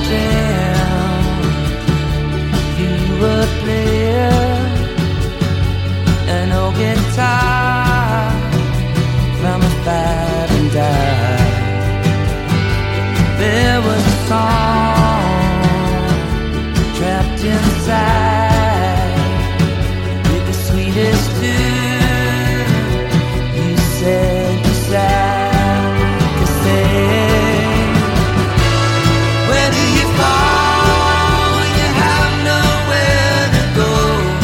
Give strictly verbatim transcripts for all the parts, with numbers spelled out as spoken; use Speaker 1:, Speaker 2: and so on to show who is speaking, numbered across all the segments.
Speaker 1: imagine you would play an old guitar from a five and dime. There was a song trapped inside with the sweetest tune. You said you sang to sing. Where do you fall when you have nowhere to go?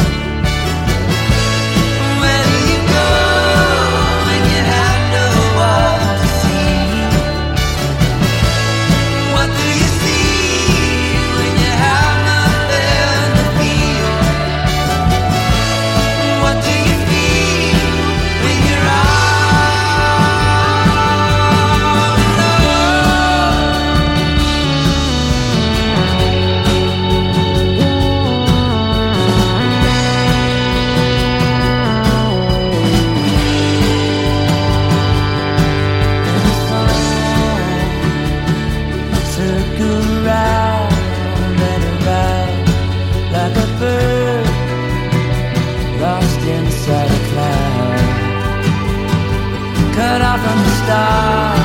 Speaker 1: Where do you go when you have no one to see? What do you see when you have nothing to feel? What do you feel when you're all alone? Circle round and around like a bird lost inside a cloud, cut off from the stars.